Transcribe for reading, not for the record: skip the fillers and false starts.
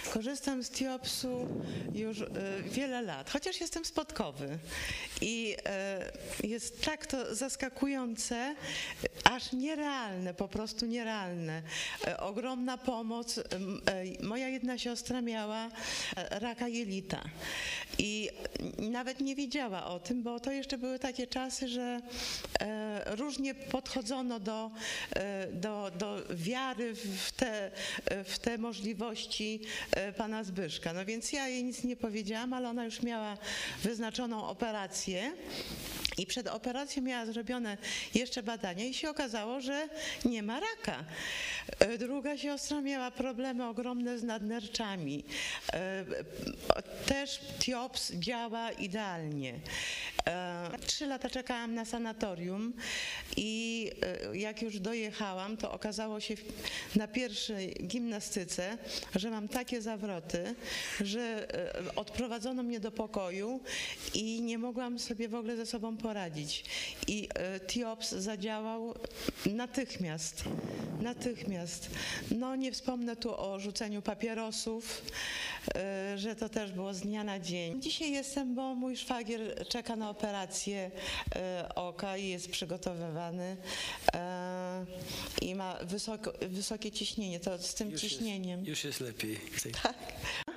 Korzystam z Tiopsu już wiele lat, chociaż jestem spodkowy. I jest tak to zaskakujące, aż nierealne, po prostu nierealne. Ogromna pomoc. Moja jedna siostra miała raka jelita i nawet nie wiedziała o tym, bo to jeszcze były takie czasy, że różnie podchodzono do wiary w te możliwości pana Zbyszka. No więc ja jej nic nie powiedziałam, ale ona już miała wyznaczoną operację. I przed operacją miała zrobione jeszcze badania i się okazało, że nie ma raka. Druga siostra miała problemy ogromne z nadnerczami. Też Tiops działa idealnie. 3 lata czekałam na sanatorium i jak już dojechałam, to okazało się na pierwszej gimnastyce, że mam takie zawroty, że odprowadzono mnie do pokoju i nie mogłam sobie w ogóle ze sobą poradzić. I Tiops zadziałał natychmiast. Natychmiast. No nie wspomnę tu o rzuceniu papierosów, że to też było z dnia na dzień. Dzisiaj jestem, bo mój szwagier czeka na operację oka i jest przygotowywany i ma wysokie ciśnienie. To z tym ciśnieniem. Już jest lepiej. Tak.